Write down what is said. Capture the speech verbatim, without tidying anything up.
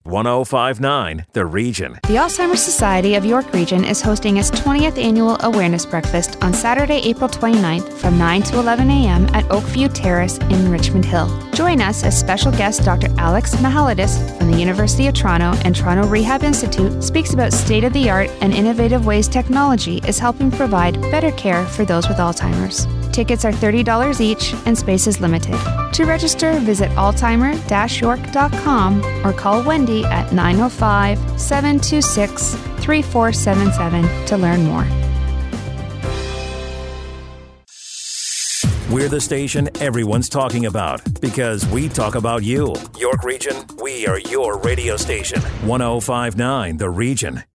one oh five point nine The Region. The Alzheimer's Society of York Region is hosting its twentieth Annual Awareness Breakfast on Saturday, April twenty-ninth from nine to eleven a.m. at Oakview Terrace in Richmond Hill. Join us as special guest Doctor Alex Mihalidis from the University of Toronto and Toronto Rehab Institute speaks about state-of-the-art and innovative ways technology is helping provide better care for those with Alzheimer's. Tickets are thirty dollars each and space is limited. To register, visit alzheimer dash york dot com or call Wendy at nine oh five, seven two six, three four seven seven to learn more. We're the station everyone's talking about because we talk about you. York Region, we are your radio station. one oh five point nine The Region.